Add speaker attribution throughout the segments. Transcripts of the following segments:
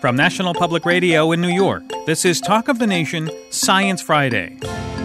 Speaker 1: From National Public Radio in New York, this is Talk of the Nation, Science Friday.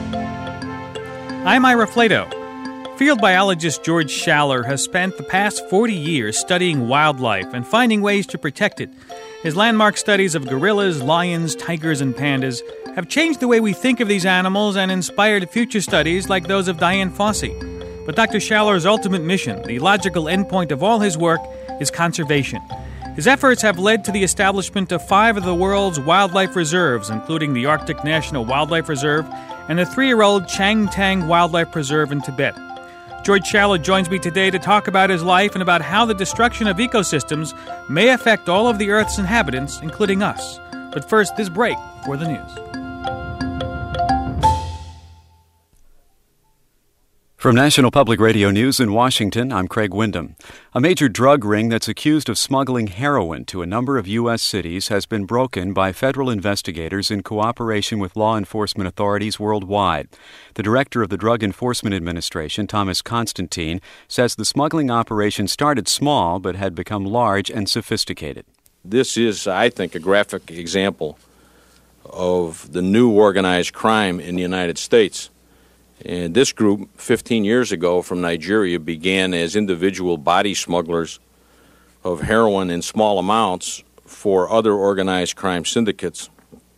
Speaker 1: I'm Ira Flato. Field biologist George Schaller has spent the past 40 years studying wildlife and finding ways to protect it. His landmark studies of gorillas, lions, tigers, and pandas have changed the way we think of these animals and inspired future studies like those of Dian Fossey. But Dr. Schaller's ultimate mission, the logical endpoint of all his work, is conservation. His efforts have led to the establishment of 5 of the world's wildlife reserves, including the Arctic National Wildlife Reserve and the 3-year-old Changtang Wildlife Preserve in Tibet. George Schaller joins me today to talk about his life and about how the destruction of ecosystems may affect all of the Earth's inhabitants, including us. But first, this break for the news.
Speaker 2: From National Public Radio News in Washington, I'm Craig Windham. A major drug ring that's accused of smuggling heroin to a number of U.S. cities has been broken by federal investigators in cooperation with law enforcement authorities worldwide. The director of the Drug Enforcement Administration, Thomas Constantine, says the smuggling operation started small but had become large and sophisticated.
Speaker 3: This is, I think, a graphic example of the new organized crime in the United States. And this group, 15 years ago from Nigeria, began as individual body smugglers of heroin in small amounts for other organized crime syndicates,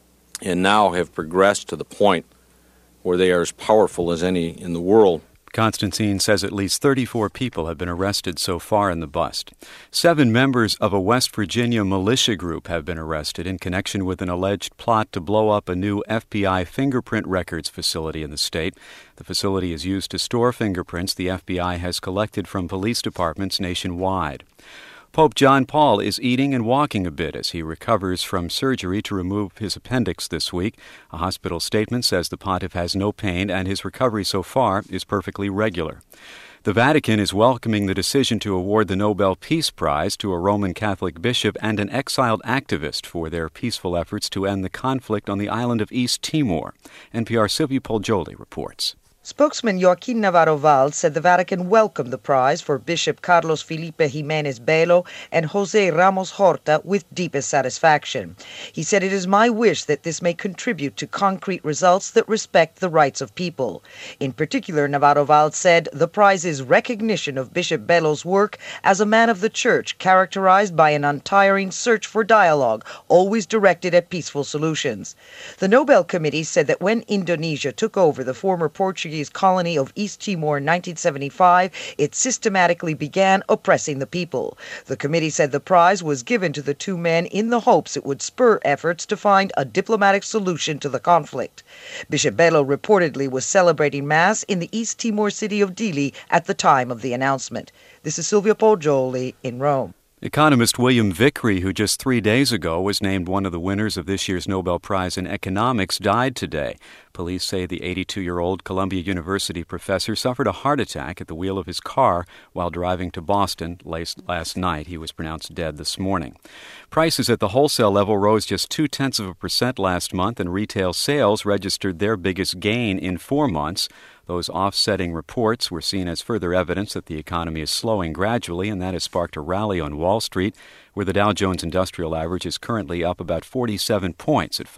Speaker 3: and now have progressed to the point where they are as powerful as any in the world.
Speaker 2: Constantine says at least 34 people have been arrested so far in the bust. 7 members of a West Virginia militia group have been arrested in connection with an alleged plot to blow up a new FBI fingerprint records facility in the state. The facility is used to store fingerprints the FBI has collected from police departments nationwide. Pope John Paul is eating and walking a bit as he recovers from surgery to remove his appendix this week. A hospital statement says the pontiff has no pain and his recovery so far is perfectly regular. The Vatican is welcoming the decision to award the Nobel Peace Prize to a Roman Catholic bishop and an exiled activist for their peaceful efforts to end the conflict on the island of East Timor. NPR's Silvia Poljoli reports.
Speaker 4: Spokesman Joaquin Navarro-Valls said the Vatican welcomed the prize for Bishop Carlos Felipe Jimenez Belo and Jose Ramos Horta with deepest satisfaction. He said, "It is my wish that this may contribute to concrete results that respect the rights of people." In particular, Navarro-Valls said the prize is recognition of Bishop Belo's work as a man of the church, characterized by an untiring search for dialogue, always directed at peaceful solutions. The Nobel Committee said that when Indonesia took over the former Portuguese colony of East Timor in 1975, it systematically began oppressing the people. The committee said the prize was given to the 2 men in the hopes it would spur efforts to find a diplomatic solution to the conflict. Bishop Belo reportedly was celebrating Mass in the East Timor city of Dili at the time of the announcement. This is Silvia Poljoli in Rome.
Speaker 2: Economist William Vickrey, who just 3 days ago was named one of the winners of this year's Nobel Prize in Economics, died today. Police say the 82-year-old Columbia University professor suffered a heart attack at the wheel of his car while driving to Boston last night. He was pronounced dead this morning. Prices at the wholesale level rose just 0.2% last month, and retail sales registered their biggest gain in 4 months. Those offsetting reports were seen as further evidence that the economy is slowing gradually, and that has sparked a rally on Wall Street, where the Dow Jones Industrial Average is currently up about 47 points at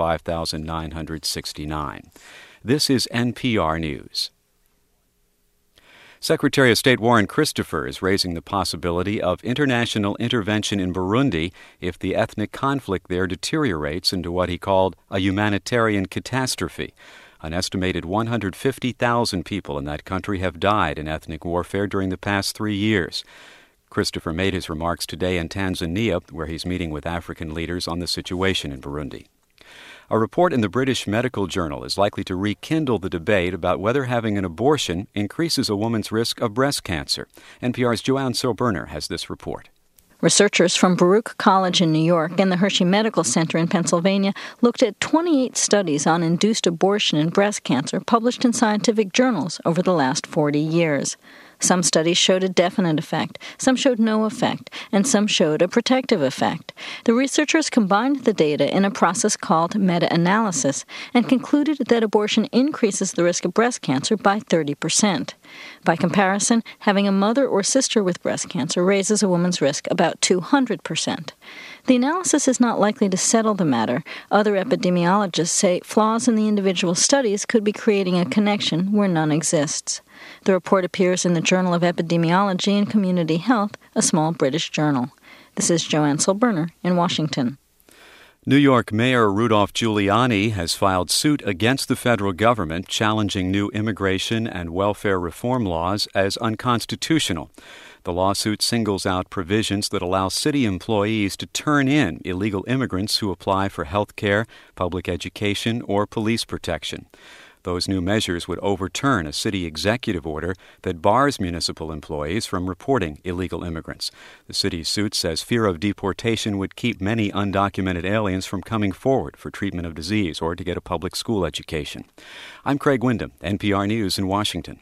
Speaker 2: 5,969. This is NPR News. Secretary of State Warren Christopher is raising the possibility of international intervention in Burundi if the ethnic conflict there deteriorates into what he called a humanitarian catastrophe. An estimated 150,000 people in that country have died in ethnic warfare during the past 3 years. Christopher made his remarks today in Tanzania, where he's meeting with African leaders on the situation in Burundi. A report in the British Medical Journal is likely to rekindle the debate about whether having an abortion increases a woman's risk of breast cancer. NPR's Joanne Silberner has this report.
Speaker 5: Researchers from Baruch College in New York and the Hershey Medical Center in Pennsylvania looked at 28 studies on induced abortion and breast cancer published in scientific journals over the last 40 years. Some studies showed a definite effect, some showed no effect, and some showed a protective effect. The researchers combined the data in a process called meta-analysis and concluded that abortion increases the risk of breast cancer by 30%. By comparison, having a mother or sister with breast cancer raises a woman's risk about 200%. The analysis is not likely to settle the matter. Other epidemiologists say flaws in the individual studies could be creating a connection where none exists. The report appears in the Journal of Epidemiology and Community Health, a small British journal. This is Joanne Solberner in Washington.
Speaker 2: New York Mayor Rudolph Giuliani has filed suit against the federal government challenging new immigration and welfare reform laws as unconstitutional. The lawsuit singles out provisions that allow city employees to turn in illegal immigrants who apply for health care, public education, or police protection. Those new measures would overturn a city executive order that bars municipal employees from reporting illegal immigrants. The city's suit says fear of deportation would keep many undocumented aliens from coming forward for treatment of disease or to get a public school education. I'm Craig Windham, NPR News in Washington.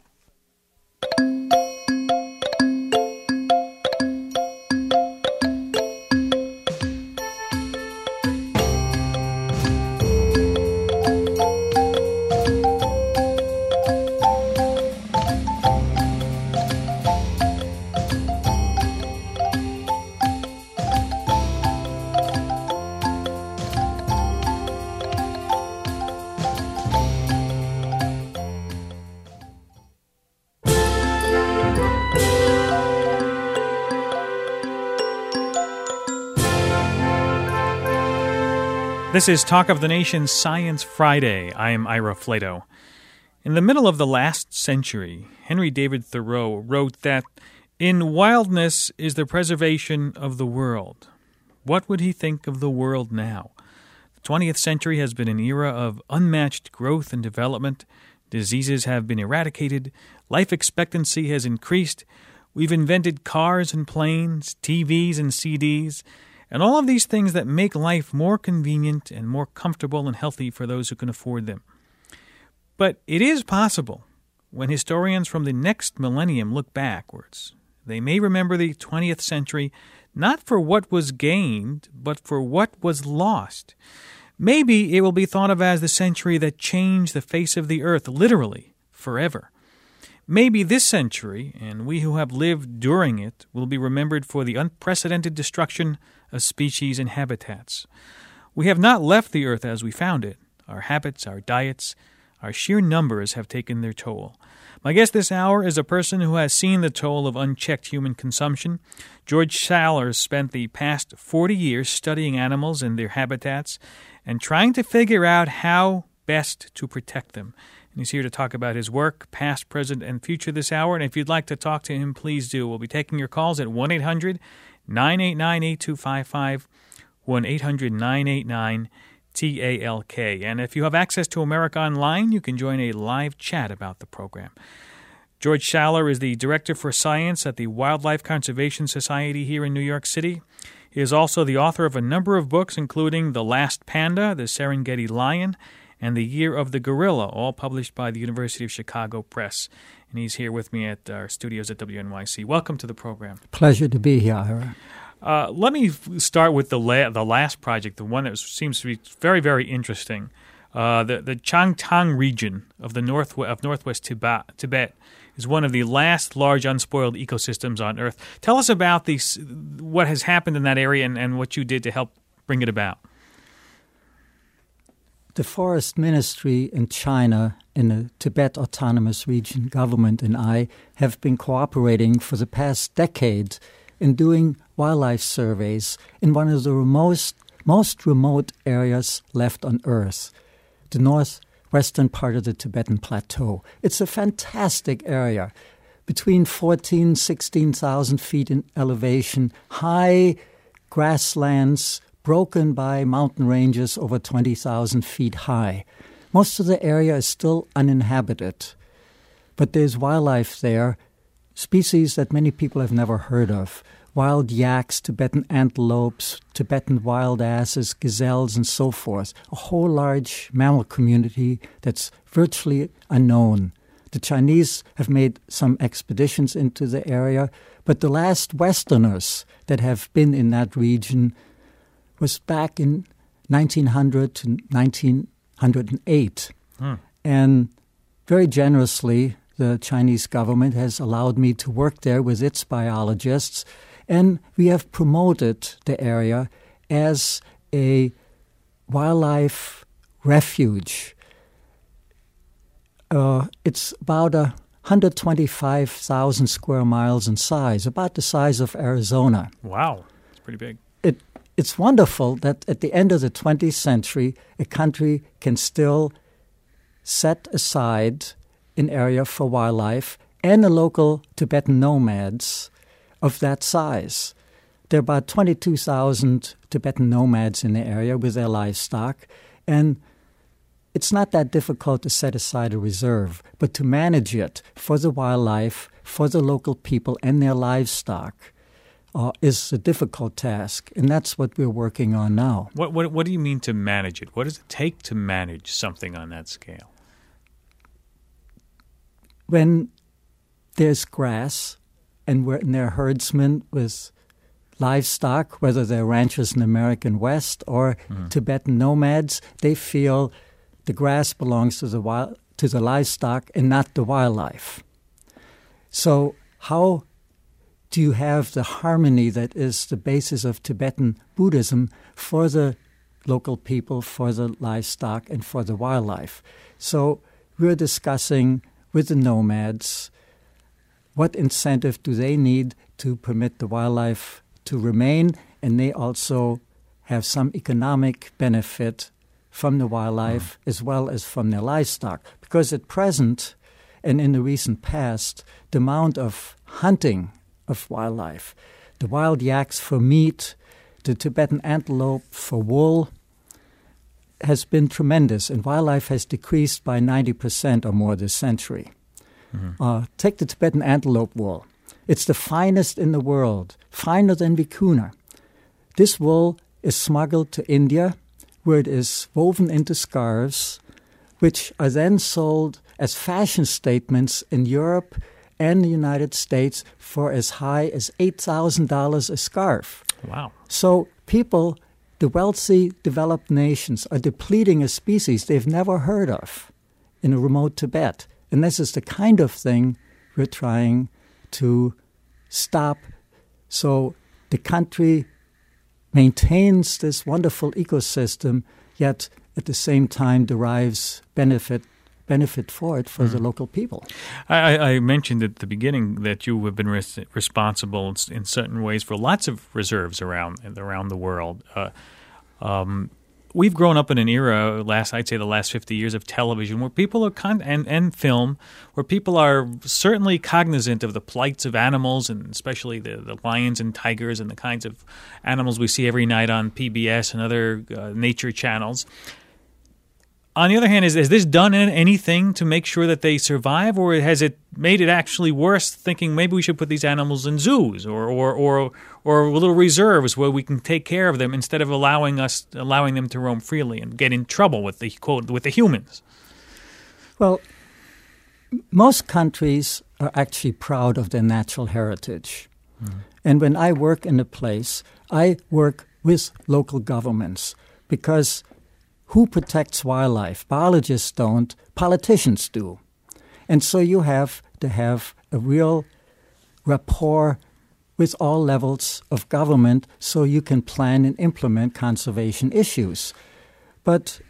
Speaker 1: This is Talk of the Nation Science Friday. I am Ira Flato. In the middle of the last century, Henry David Thoreau wrote that in wildness is the preservation of the world. What would he think of the world now? The 20th century has been an era of unmatched growth and development. Diseases have been eradicated. Life expectancy has increased. We've invented cars and planes, TVs and CDs, and all of these things that make life more convenient and more comfortable and healthy for those who can afford them. But it is possible, when historians from the next millennium look backwards, they may remember the 20th century not for what was gained, but for what was lost. Maybe it will be thought of as the century that changed the face of the earth, literally, forever. Maybe this century, and we who have lived during it, will be remembered for the unprecedented destruction of species and habitats. We have not left the earth as we found it. Our habits, our diets, our sheer numbers have taken their toll. My guest this hour is a person who has seen the toll of unchecked human consumption. George Schaller spent the past 40 years studying animals and their habitats and trying to figure out how best to protect them. And he's here to talk about his work, past, present, and future this hour. And if you'd like to talk to him, please do. We'll be taking your calls at 1-800-989-8255, 1-800-989-TALK. And if you have access to America Online, you can join a live chat about the program. George Schaller is the Director for Science at the Wildlife Conservation Society here in New York City. He is also the author of a number of books, including The Last Panda, The Serengeti Lion, and The Year of the Gorilla, all published by the University of Chicago Press. And he's here with me at our studios at WNYC. Welcome to the program.
Speaker 6: Pleasure to be here, Ira.
Speaker 1: Let me start with the last project, the one that seems to be very, very interesting. The Changtang region of northwest Tibet is one of the last large unspoiled ecosystems on Earth. Tell us about what has happened in that area and what you did to help bring it about.
Speaker 6: The Forest Ministry in China and the Tibet Autonomous Region government and I have been cooperating for the past decade in doing wildlife surveys in one of the most remote areas left on Earth, the northwestern part of the Tibetan Plateau. It's a fantastic area, between 14,000 and 16,000 feet in elevation, high grasslands, broken by mountain ranges over 20,000 feet high. Most of the area is still uninhabited, but there's wildlife there, species that many people have never heard of. Wild yaks, Tibetan antelopes, Tibetan wild asses, gazelles, and so forth. A whole large mammal community that's virtually unknown. The Chinese have made some expeditions into the area, but the last Westerners that have been in that region was back in 1900 to 1908. And very generously, the Chinese government has allowed me to work there with its biologists, and we have promoted the area as a wildlife refuge. It's about 125,000 square miles in size, about the size of Arizona.
Speaker 1: Wow, it's pretty big.
Speaker 6: It's wonderful that at the end of the 20th century, a country can still set aside an area for wildlife and the local Tibetan nomads of that size. There are about 22,000 Tibetan nomads in the area with their livestock, and it's not that difficult to set aside a reserve, but to manage it for the wildlife, for the local people and their livestock is a difficult task, and that's what we're working on now.
Speaker 1: What do you mean to manage it? What does it take to manage something on that scale?
Speaker 6: When there's grass and there are herdsmen with livestock, whether they're ranchers in the American West or Tibetan nomads, they feel the grass belongs to the livestock and not the wildlife. So how do you have the harmony that is the basis of Tibetan Buddhism for the local people, for the livestock, and for the wildlife? So we're discussing with the nomads what incentive do they need to permit the wildlife to remain, and they also have some economic benefit from the wildlife as well as from their livestock. Because at present, and in the recent past, the amount of hunting of wildlife, the wild yaks for meat, the Tibetan antelope for wool, has been tremendous, and wildlife has decreased by 90% or more this century. Take the Tibetan antelope wool. It's the finest in the world, finer than vicuna. This wool is smuggled to India, where it is woven into scarves, which are then sold as fashion statements in Europe and the United States for as high as $8,000 a scarf.
Speaker 1: Wow.
Speaker 6: So people, the wealthy developed nations, are depleting a species they've never heard of in a remote Tibet. And this is the kind of thing we're trying to stop, so the country maintains this wonderful ecosystem, yet at the same time derives benefit for it for the local people.
Speaker 1: I mentioned at the beginning that you have been responsible in certain ways for lots of reserves around the world. We've grown up in an era, I'd say the last 50 years of television, where people are and film, where people are certainly cognizant of the plights of animals, and especially the lions and tigers and the kinds of animals we see every night on PBS and other nature channels. On the other hand, has this done anything to make sure that they survive, or has it made it actually worse, thinking maybe we should put these animals in zoos or little reserves where we can take care of them instead of allowing them to roam freely and get in trouble with the humans?
Speaker 6: Well, most countries are actually proud of their natural heritage. And when I work in a place, I work with local governments, because who protects wildlife? Biologists don't, politicians do. And so you have to have a real rapport with all levels of government so you can plan and implement conservation issues. But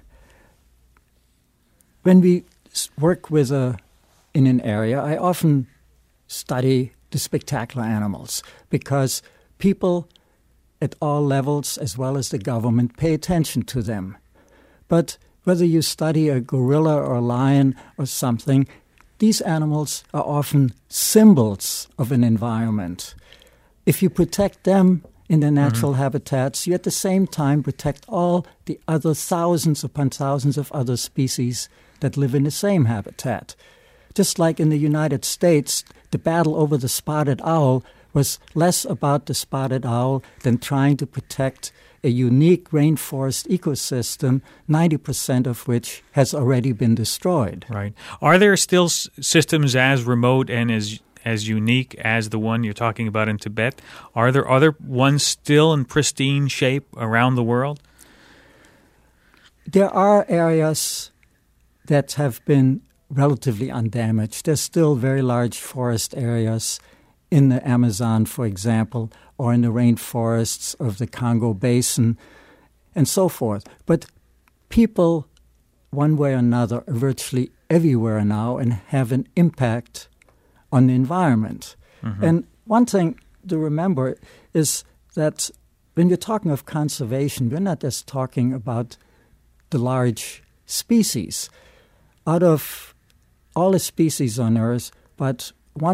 Speaker 6: when we work in an area, I often study the spectacular animals, because people at all levels, as well as the government, pay attention to them. But whether you study a gorilla or a lion or something, these animals are often symbols of an environment. If you protect them in their natural habitats, you at the same time protect all the other thousands upon thousands of other species that live in the same habitat. Just like in the United States, the battle over the spotted owl was less about the spotted owl than trying to protect a unique rainforest ecosystem, 90% of which has already been destroyed.
Speaker 1: Right. Are there still systems as remote and as unique as the one you're talking about in Tibet? Are there other ones still in pristine shape around the world?
Speaker 6: There are areas that have been relatively undamaged. There's still very large forest areas in the Amazon, for example, or in the rainforests of the Congo Basin, and so forth. But people, one way or another, are virtually everywhere now and have an impact on the environment. Mm-hmm. And one thing to remember is that when you're talking of conservation, we're not just talking about the large species. Out of all the species on Earth, but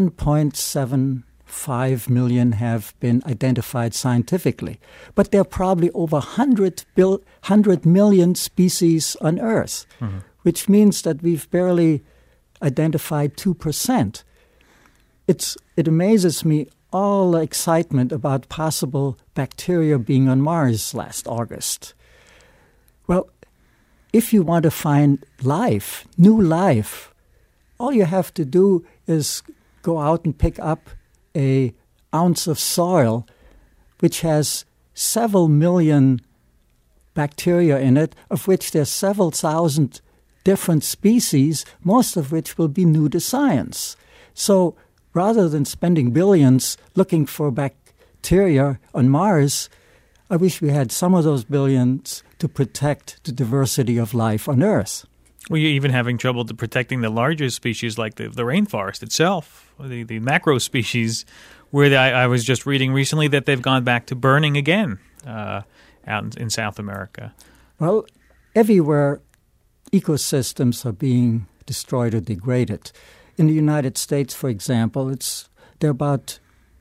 Speaker 6: 1.75 million have been identified scientifically. But there are probably over 100 million species on Earth, which means that we've barely identified 2%. It amazes me, all the excitement about possible bacteria being on Mars last August. Well, if you want to find life, new life, all you have to do is go out and pick up an ounce of soil which has several million bacteria in it, of which there's several thousand different species, most of which will be new to science. So rather than spending billions looking for bacteria on Mars, I wish we had some of those billions to protect the diversity of life on Earth.
Speaker 1: Well, you're even having trouble protecting the larger species like the rainforest itself, the macro species, where I was just reading recently that they've gone back to burning again out in South America.
Speaker 6: Well, everywhere ecosystems are being destroyed or degraded. In the United States, for example, there are about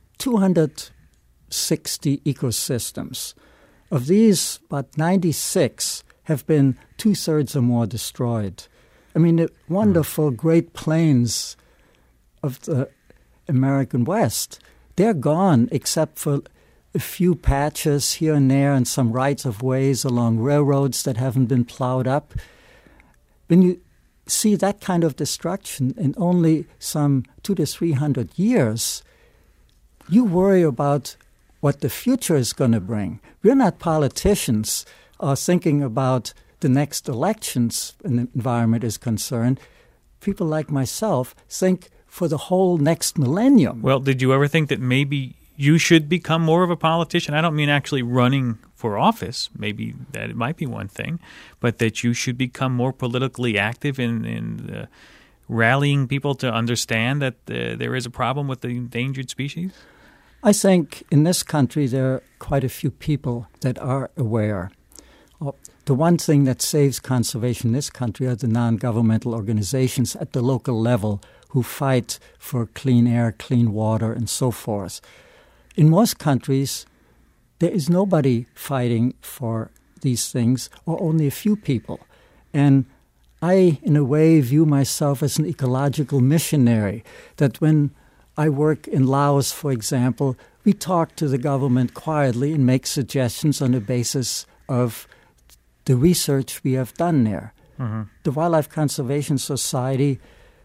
Speaker 6: 260 ecosystems. Of these, about 96 have been 2/3 or more destroyed. I mean, the wonderful Great Plains of the American West, they're gone except for a few patches here and there and some rights-of-ways along railroads that haven't been plowed up. When you see that kind of destruction in only some 200 to 300 years, you worry about what the future is going to bring. We're not politicians thinking about the next elections when the environment is concerned. People like myself think for the whole next millennium.
Speaker 1: Well, did you ever think that maybe you should become more of a politician? I don't mean actually running for office. Maybe that it might be one thing, but that you should become more politically active in rallying people to understand that there is a problem with the endangered species?
Speaker 6: I think in this country there are quite a few people that are aware. The one thing that saves conservation in this country are the non-governmental organizations at the local level who fight for clean air, clean water, and so forth. In most countries, there is nobody fighting for these things, or only a few people. And I, in a way, view myself as an ecological missionary, that when I work in Laos, for example, we talk to the government quietly and make suggestions on the basis of the research we have done there. Mm-hmm. The Wildlife Conservation Society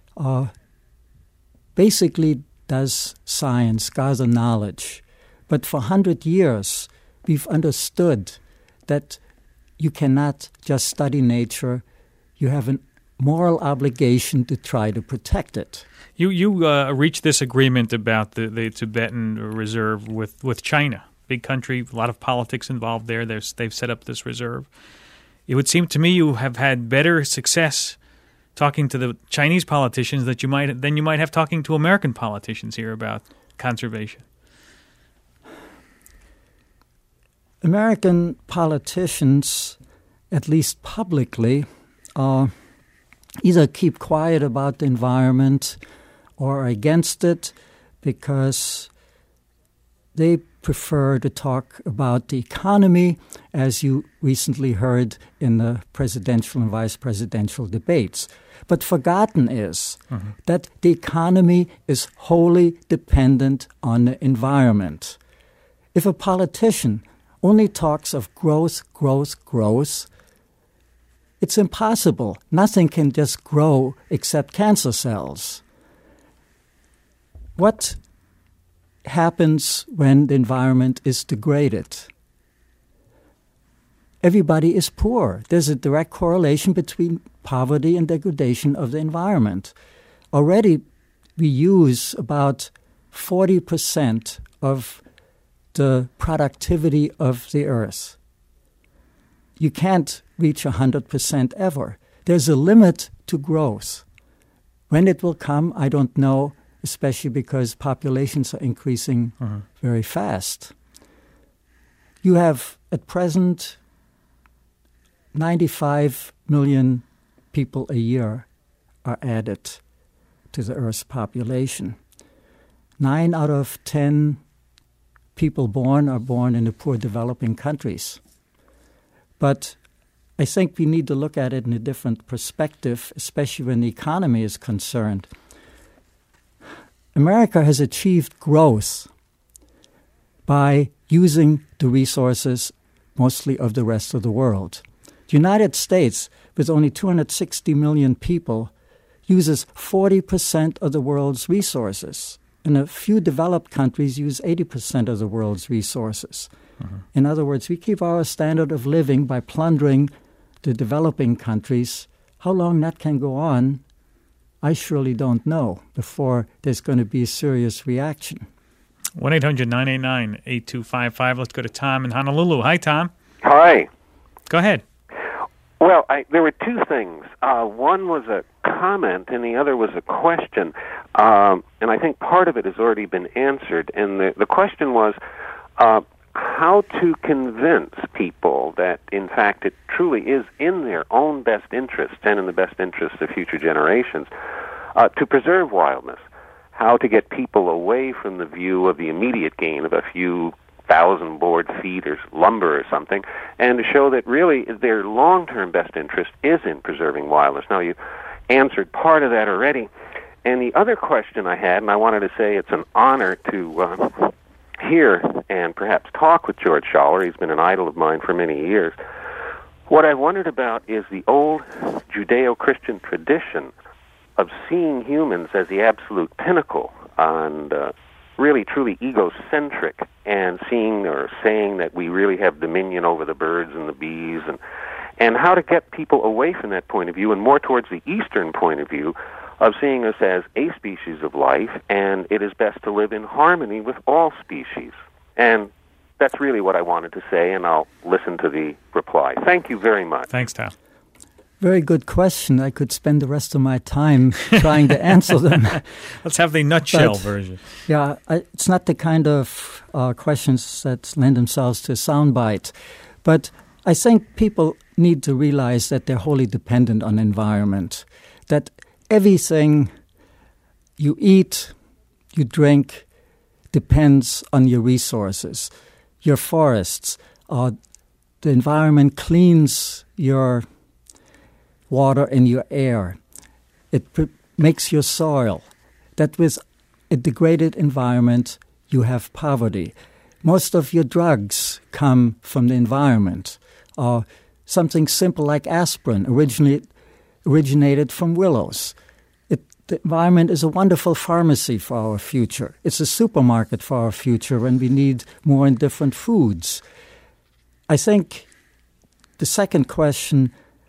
Speaker 6: basically does science, gather knowledge. But for 100 years, we've understood that you cannot just study nature. You have a moral obligation to try to protect it.
Speaker 1: You reached this agreement about the Tibetan reserve with China, big country, a lot of politics involved there. They've set up this reserve. It would seem to me you have had better success talking to the Chinese politicians than you might have talking to American politicians here about conservation.
Speaker 6: American politicians, at least publicly, either keep quiet about the environment or are against it because they prefer to talk about the economy, as you recently heard in the presidential and vice presidential debates. But forgotten is that the economy is wholly dependent on the environment. If a politician only talks of growth, it's impossible. Nothing can just grow except cancer cells. What happens when the environment is degraded? Everybody is poor. There's a direct correlation between poverty and degradation of the environment. Already we use about 40% of the productivity of the earth. You can't reach 100% ever. There's a limit to growth. When it will come, I don't know, especially because populations are increasing very fast. You have, at present, 95 million people a year are added to the Earth's population. 9 out of 10 people born are born in the poor developing countries. But I think we need to look at it in a different perspective, especially when the economy is concerned. America has achieved growth by using the resources mostly of the rest of the world. The United States, with only 260 million people, uses 40% of the world's resources. And a few developed countries use 80% of the world's resources. In other words, we keep our standard of living by plundering the developing countries. How long that can go on, I surely don't know before there's going to be a serious reaction.
Speaker 1: 1-800-989-8255. Let's go to Tom in Honolulu. Hi, Tom.
Speaker 7: Hi.
Speaker 1: Go ahead.
Speaker 7: Well, there were two things. One was a comment and the other was a question. And I think part of it has already been answered. And the question was how to convince people that, in fact, it truly is in their own best interest and in the best interest of future generations to preserve wildness. How to get people away from the view of the immediate gain of a few thousand board feet or lumber or something, and to show that really their long-term best interest is in preserving wildness. Now, you answered part of that already. And the other question I had, and I wanted to say it's an honor to hear and perhaps talk with George Schaller. He's been an idol of mine for many years. What I wondered about is the old Judeo-Christian tradition of seeing humans as the absolute pinnacle and really truly egocentric, and seeing or saying that we really have dominion over the birds and the bees, and how to get people away from that point of view and more towards the Eastern point of view of seeing us as a species of life, and it is best to live in harmony with all species. And that's really what I wanted to say, and I'll listen to the reply. Thank you very much.
Speaker 1: Thanks, Tom.
Speaker 6: Very good question. I could spend the rest of my time trying to answer them.
Speaker 1: Let's have the nutshell version.
Speaker 6: Yeah, it's not the kind of questions that lend themselves to a soundbite. But I think people need to realize that they're wholly dependent on environment, that everything you eat, you drink, depends on your resources, your forests. The environment cleans your water and your air. It makes your soil. That with a degraded environment, you have poverty. Most of your drugs come from the environment. Something simple like aspirin originated from willows. The environment is a wonderful pharmacy for our future. It's a supermarket for our future when we need more and different foods. I think the second question,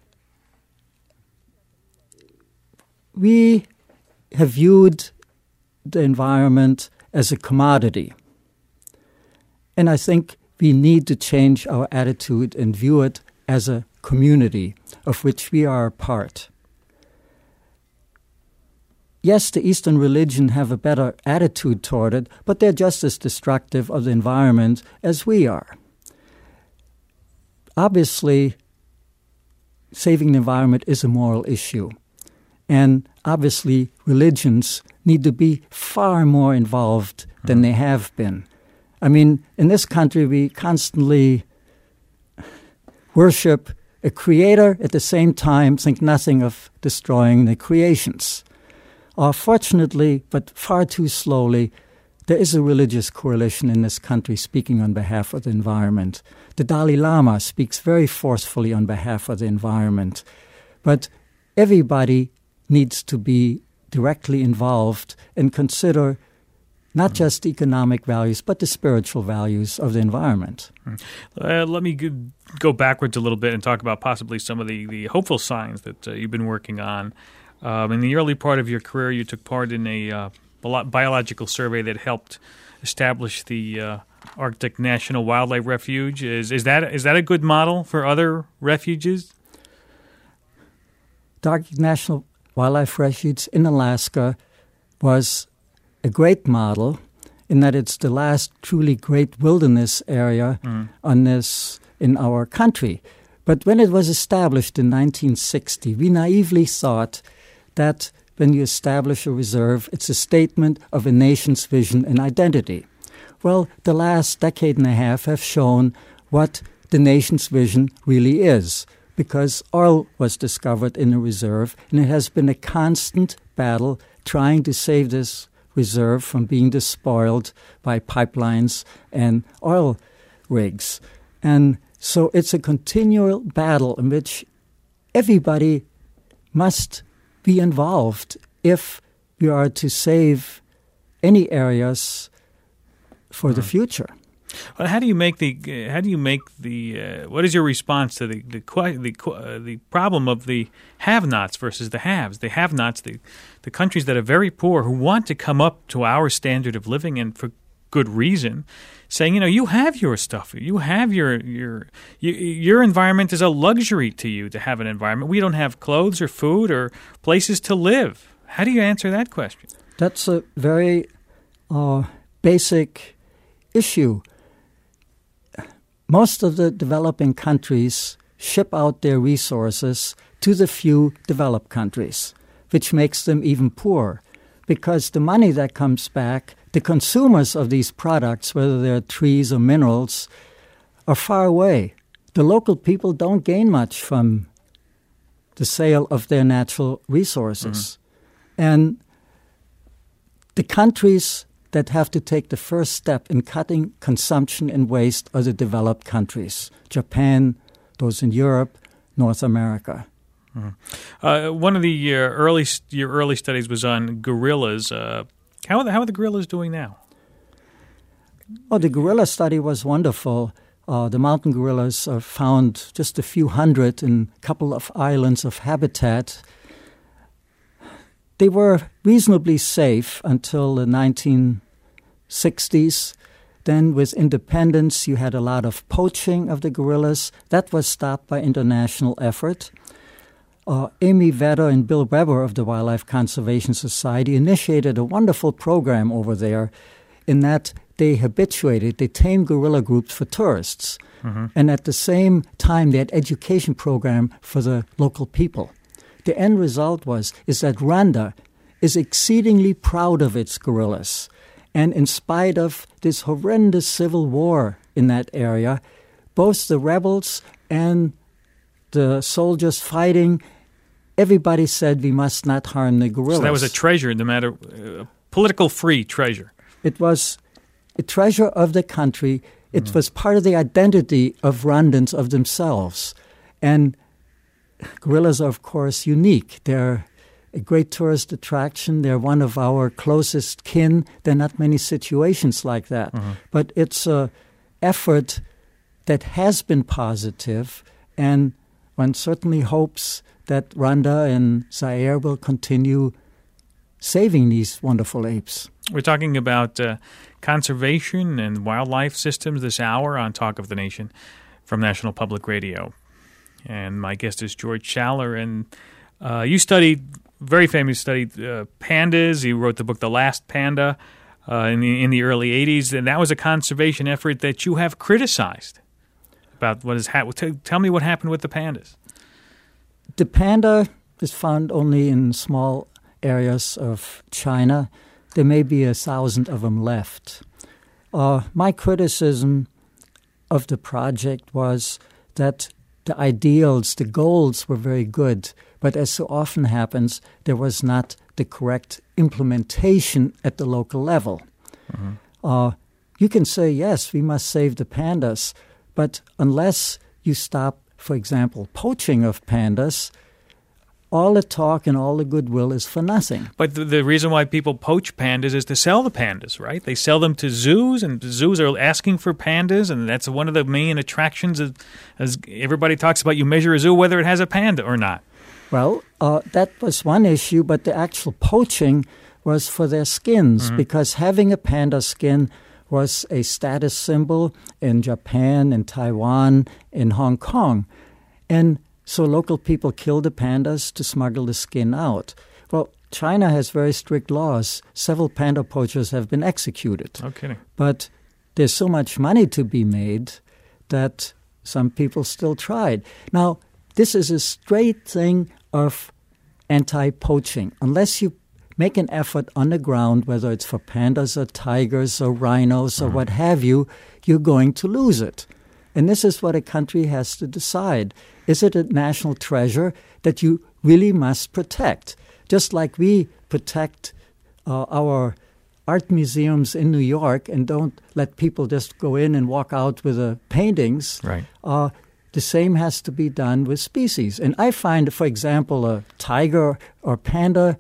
Speaker 6: we have viewed the environment as a commodity. And I think we need to change our attitude and view it as a community of which we are a part. Yes, the Eastern religion have a better attitude toward it, but they're just as destructive of the environment as we are. Obviously, saving the environment is a moral issue. And obviously, religions need to be far more involved than they have been. I mean, in this country, we constantly worship a creator, at the same time think nothing of destroying the creations. Fortunately, but far too slowly, there is a religious coalition in this country speaking on behalf of the environment. The Dalai Lama speaks very forcefully on behalf of the environment. But everybody needs to be directly involved and consider not just the economic values, but the spiritual values of the environment.
Speaker 1: Let me go backwards a little bit and talk about possibly some of the hopeful signs that you've been working on. In the early part of your career, you took part in a biological survey that helped establish the Arctic National Wildlife Refuge. Is that a good model for other refuges?
Speaker 6: The Arctic National Wildlife Refuge in Alaska was a great model in that it's the last truly great wilderness area in our country. But when it was established in 1960, we naively thought that when you establish a reserve, it's a statement of a nation's vision and identity. Well, the last decade and a half have shown what the nation's vision really is, because oil was discovered in a reserve, and it has been a constant battle trying to save this reserve from being despoiled by pipelines and oil rigs. And so it's a continual battle in which everybody must be involved if we are to save any areas for the future.
Speaker 1: Well, how do you make the what is your response to the problem of the have-nots versus the haves? The have-nots, the countries that are very poor who want to come up to our standard of living, and for good reason, saying, you have your stuff, you have your environment is a luxury to you to have an environment. We don't have clothes or food or places to live. How do you answer that question?
Speaker 6: That's a very basic issue. Most of the developing countries ship out their resources to the few developed countries, which makes them even poorer, because the money that comes back, the consumers of these products, whether they're trees or minerals, are far away. The local people don't gain much from the sale of their natural resources. And the countries that have to take the first step in cutting consumption and waste are the developed countries. Japan, those in Europe, North America.
Speaker 1: One of your early studies was on gorillas. How are the gorillas doing now?
Speaker 6: Oh, the gorilla study was wonderful. The mountain gorillas are found just a few hundred in a couple of islands of habitat. They were reasonably safe until the 1960s. Then with independence, you had a lot of poaching of the gorillas. That was stopped by international effort. Amy Vedder and Bill Weber of the Wildlife Conservation Society initiated a wonderful program over there in that they tamed gorilla groups for tourists. And at the same time, they had education program for the local people. The end result is that Rwanda is exceedingly proud of its gorillas. And in spite of this horrendous civil war in that area, both the rebels and the soldiers fighting, everybody said we must not harm the gorillas.
Speaker 1: So that was a treasure, political-free treasure.
Speaker 6: It was a treasure of the country. It was part of the identity of Rwandans, of themselves. And gorillas are, of course, unique. They're a great tourist attraction. They're one of our closest kin. There are not many situations like that. But it's an effort that has been positive, and one certainly hopes that Rwanda and Zaire will continue saving these wonderful apes.
Speaker 1: We're talking about conservation and wildlife systems this hour on Talk of the Nation from National Public Radio. And my guest is George Schaller, and you very famously studied pandas. You wrote the book The Last Panda in the early 80s, and that was a conservation effort that you have criticized about what has happened. Tell me what happened with the pandas.
Speaker 6: The panda is found only in small areas of China. There may be 1,000 of them left. My criticism of the project was that the ideals, the goals were very good, but as so often happens, there was not the correct implementation at the local level. You can say, yes, we must save the pandas, but unless you stop, for example, poaching of pandas, all the talk and all the goodwill is for nothing.
Speaker 1: But the reason why people poach pandas is to sell the pandas, right? They sell them to zoos, and the zoos are asking for pandas, and that's one of the main attractions. As everybody talks about, you measure a zoo whether it has a panda or not.
Speaker 6: Well, that was one issue, but the actual poaching was for their skins, because having a panda skin was a status symbol in Japan, in Taiwan, in Hong Kong. And so local people kill the pandas to smuggle the skin out. Well, China has very strict laws. Several panda poachers have been executed.
Speaker 1: No kidding.
Speaker 6: But there's so much money to be made that some people still tried. Now, this is a straight thing of anti-poaching. Unless you make an effort on the ground, whether it's for pandas or tigers or rhinos or what have you, you're going to lose it. And this is what a country has to decide. Is it a national treasure that you really must protect? Just like we protect our art museums in New York and don't let people just go in and walk out with paintings.
Speaker 1: Right.
Speaker 6: The same has to be done with species. And I find, for example, a tiger or panda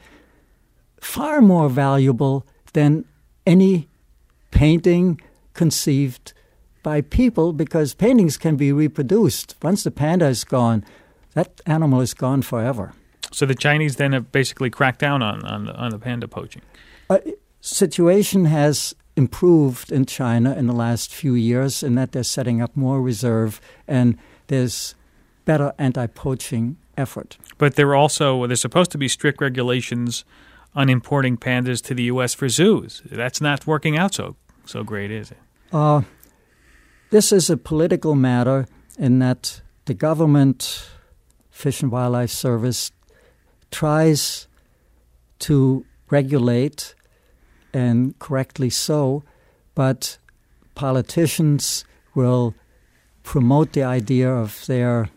Speaker 6: far more valuable than any painting conceived by people, because paintings can be reproduced. Once the panda is gone, that animal is gone forever.
Speaker 1: So the Chinese then have basically cracked down on the panda poaching.
Speaker 6: Situation has improved in China in the last few years in that they're setting up more reserve and there's better anti-poaching effort.
Speaker 1: But there's supposed to be strict regulations on importing pandas to the U.S. for zoos. That's not working out so great, is it?
Speaker 6: This is a political matter in that the government, Fish and Wildlife Service, tries to regulate, and correctly so, but politicians will promote the idea of their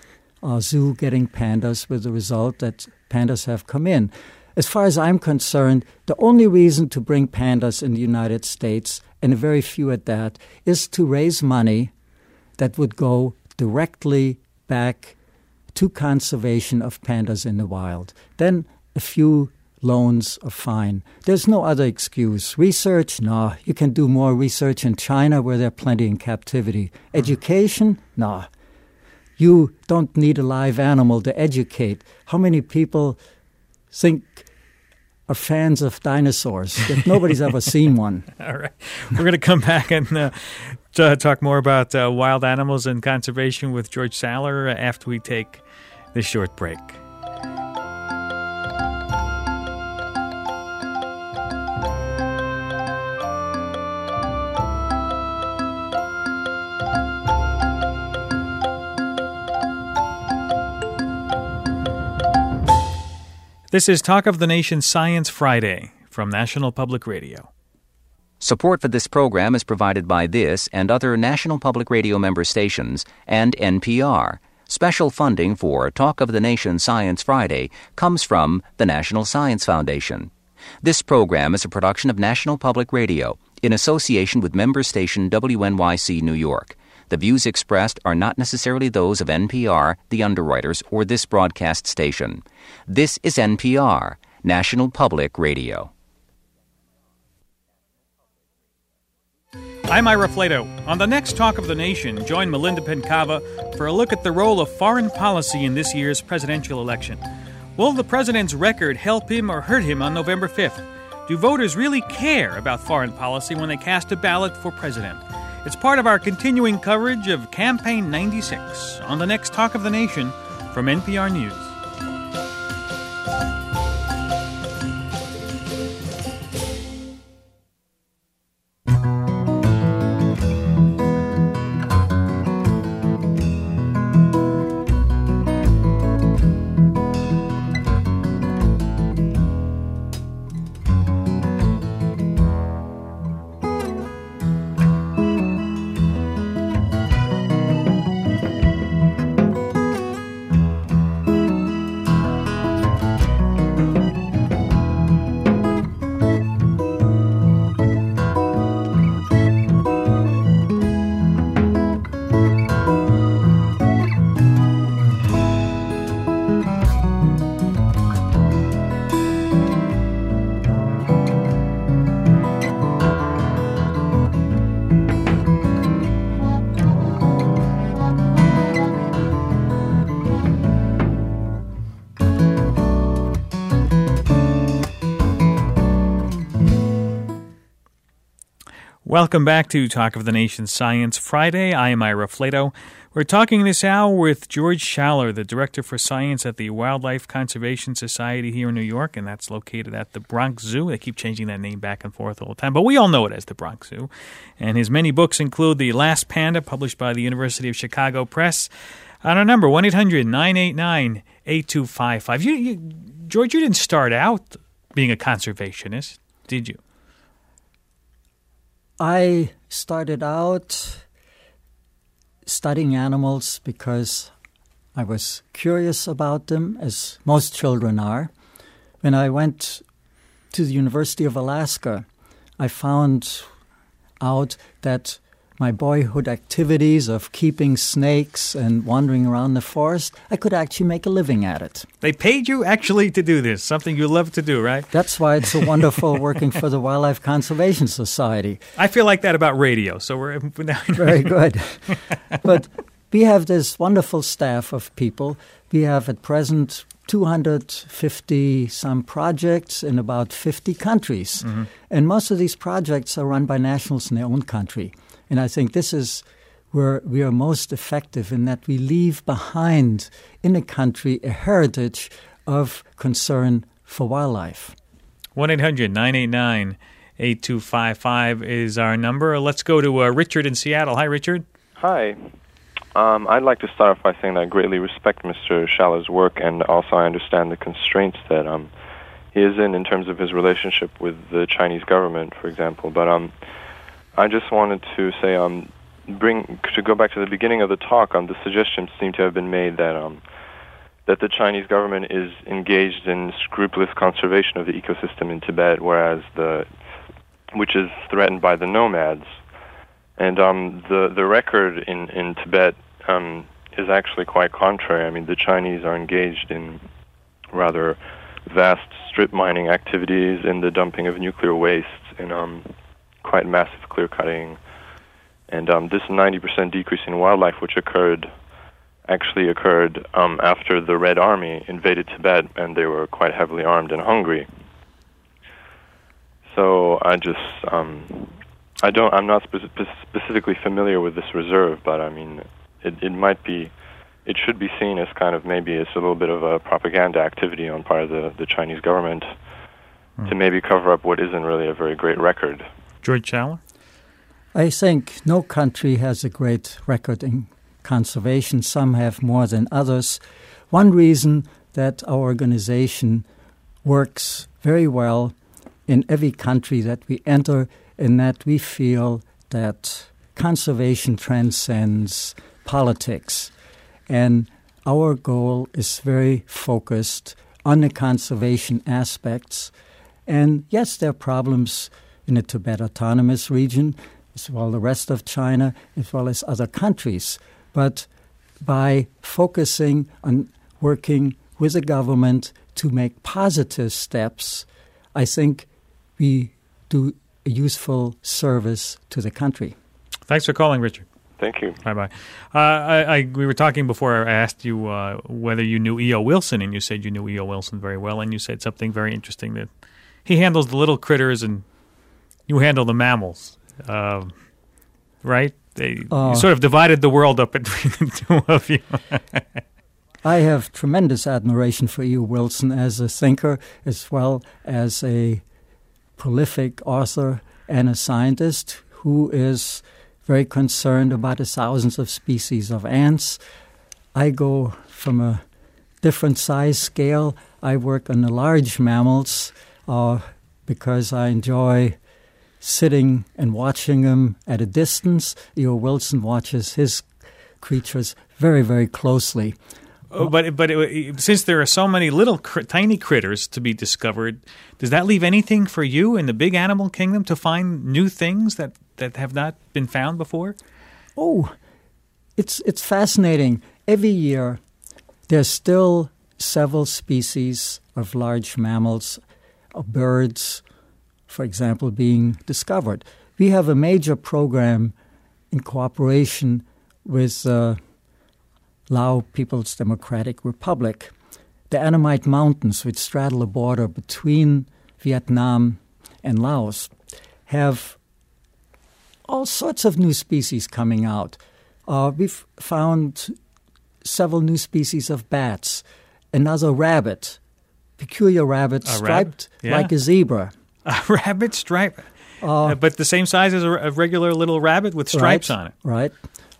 Speaker 6: zoo getting pandas with the result that pandas have come in. As far as I'm concerned, the only reason to bring pandas in the United States, and very few at that, is to raise money that would go directly back to conservation of pandas in the wild. Then a few loans are fine. There's no other excuse. Research? No. You can do more research in China where there are plenty in captivity. Education? No. You don't need a live animal to educate. How many people think are fans of dinosaurs? Nobody's ever seen one.
Speaker 1: All right. We're going to come back and talk more about wild animals and conservation with George Schaller after we take this short break. This is Talk of the Nation Science Friday from National Public Radio.
Speaker 8: Support for this program is provided by this and other National Public Radio member stations and NPR. Special funding for Talk of the Nation Science Friday comes from the National Science Foundation. This program is a production of National Public Radio in association with member station WNYC New York. The views expressed are not necessarily those of NPR, the underwriters, or this broadcast station. This is NPR, National Public Radio.
Speaker 1: I'm Ira Flato. On the next Talk of the Nation, join Melinda Pencava for a look at the role of foreign policy in this year's presidential election. Will the president's record help him or hurt him on November 5th? Do voters really care about foreign policy when they cast a ballot for president? It's part of our continuing coverage of Campaign 96 on the next Talk of the Nation from NPR News. Welcome back to Talk of the Nation Science Friday. I am Ira Flato. We're talking this hour with George Schaller, the Director for Science at the Wildlife Conservation Society here in New York, and that's located at the Bronx Zoo. They keep changing that name back and forth all the time, but we all know it as the Bronx Zoo. And his many books include The Last Panda, published by the University of Chicago Press, on our number, 1-800-989-8255. George, you didn't start out being a conservationist, did you?
Speaker 6: I started out studying animals because I was curious about them, as most children are. When I went to the University of Alaska, I found out that my boyhood activities of keeping snakes and wandering around the forest, I could actually make a living at it.
Speaker 1: They paid you actually to do this, something you love to do, right?
Speaker 6: That's why it's so wonderful working for the Wildlife Conservation Society.
Speaker 1: I feel like that about radio, so we're
Speaker 6: very good. But we have this wonderful staff of people. We have at present 250-some projects in about 50 countries. Mm-hmm. And most of these projects are run by nationals in their own country. And I think this is where we are most effective, in that we leave behind in a country a heritage of concern for wildlife.
Speaker 1: 1-800-989-8255 is our number. Let's go to Richard in Seattle. Hi, Richard.
Speaker 9: Hi. I'd like to start off by saying that I greatly respect Mr. Schaller's work, and also I understand the constraints that he is in terms of his relationship with the Chinese government, for example. But I just wanted to say, to go back to the beginning of the talk, the suggestion seemed to have been made that that the Chinese government is engaged in scrupulous conservation of the ecosystem in Tibet, whereas which is threatened by the nomads. And the record in Tibet is actually quite contrary. I mean, the Chinese are engaged in rather vast strip mining activities, in the dumping of nuclear wastes, in quite massive clear-cutting. And this 90% decrease in wildlife, which actually occurred after the Red Army invaded Tibet, and they were quite heavily armed and hungry. So I'm not specifically familiar with this reserve, but I mean, it should be seen as kind of, maybe it's a little bit of a propaganda activity on part of the Chinese government to maybe cover up what isn't really a very great record.
Speaker 1: George Schaller?
Speaker 6: I think no country has a great record in conservation. Some have more than others. One reason that our organization works very well in every country that we enter, in that we feel that conservation transcends politics. And our goal is very focused on the conservation aspects. And yes, there are problems in the Tibet Autonomous Region, as well as the rest of China, as well as other countries. But by focusing on working with the government to make positive steps, I think we do a useful service to the country.
Speaker 1: Thanks for calling, Richard.
Speaker 9: Thank you.
Speaker 1: Bye-bye. We were talking before. I asked you whether you knew E.O. Wilson, and you said you knew E.O. Wilson very well, and you said something very interesting, that he handles the little critters and you handle the mammals, right? You sort of divided the world up between the two of you.
Speaker 6: I have tremendous admiration for E.O. Wilson as a thinker, as well as a prolific author and a scientist who is very concerned about the thousands of species of ants. I go from a different size scale. I work on the large mammals because I enjoy sitting and watching them at a distance. E.O. Wilson watches his creatures very, very closely.
Speaker 1: But since there are so many little tiny critters to be discovered, does that leave anything for you in the big animal kingdom to find new things that have not been found before?
Speaker 6: Oh, it's fascinating. Every year there's still several species of large mammals, of birds, for example, being discovered. We have a major program in cooperation with Lao People's Democratic Republic. The Annamite Mountains, which straddle the border between Vietnam and Laos, have all sorts of new species coming out. We've found several new species of bats, another rabbit, peculiar rabbit, striped like a zebra.
Speaker 1: A rabbit striped, but the same size as a regular little rabbit with stripes on it.
Speaker 6: Right.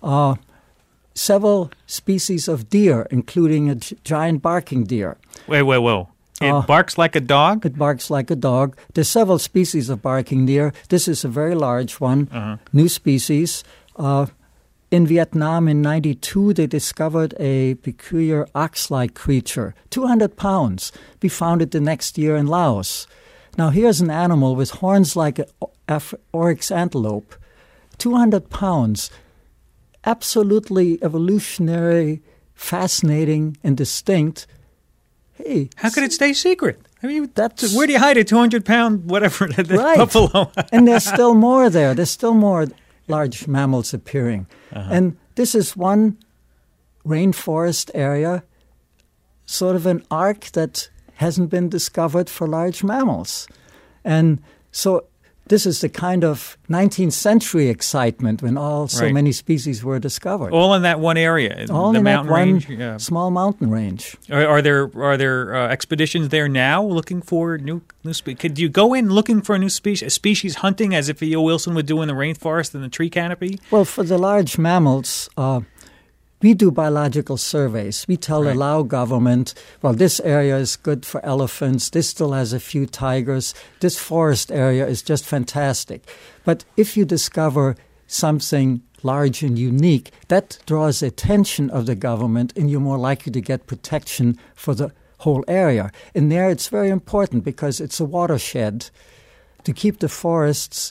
Speaker 6: Several species of deer, including a giant barking deer.
Speaker 1: Whoa. It barks like a dog?
Speaker 6: It barks like a dog. There's several species of barking deer. This is a very large one, new species. In Vietnam in 1992, they discovered a peculiar ox-like creature, 200 pounds. We found it the next year in Laos. Now, here's an animal with horns like an oryx antelope, 200 pounds, absolutely evolutionary, fascinating, and distinct. Hey,
Speaker 1: how could it stay secret? I mean, where do you hide a 200-pound whatever buffalo?
Speaker 6: And there's still more there. There's still more large mammals appearing. And this is one rainforest area, sort of an arc that hasn't been discovered for large mammals. And so this is the kind of 19th century excitement when so many species were discovered.
Speaker 1: All in that one area,
Speaker 6: all
Speaker 1: the
Speaker 6: in
Speaker 1: mountain
Speaker 6: that one
Speaker 1: range,
Speaker 6: small mountain range.
Speaker 1: Are there expeditions there now looking for new species? Could you go in looking for a species hunting as if E.O. Wilson would do in the rainforest and the tree canopy?
Speaker 6: Well, for the large mammals, we do biological surveys. We tell the Lao government, well, this area is good for elephants. This still has a few tigers. This forest area is just fantastic. But if you discover something large and unique, that draws the attention of the government, and you're more likely to get protection for the whole area. And there it's very important because it's a watershed. To keep the forests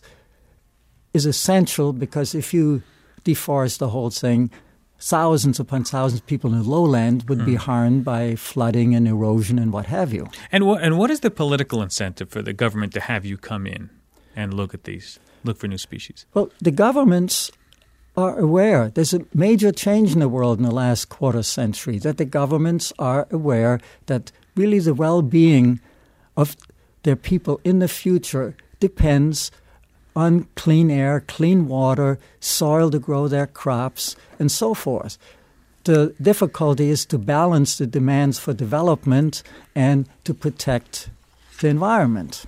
Speaker 6: is essential because if you deforest the whole thing, thousands upon thousands of people in the lowland would be harmed by flooding and erosion and what have you.
Speaker 1: And what is the political incentive for the government to have you come in and look for new species?
Speaker 6: Well, the governments are aware. There's a major change in the world in the last quarter century, that the governments are aware that really the well-being of their people in the future depends on clean air, clean water, soil to grow their crops, and so forth. The difficulty is to balance the demands for development and to protect the environment.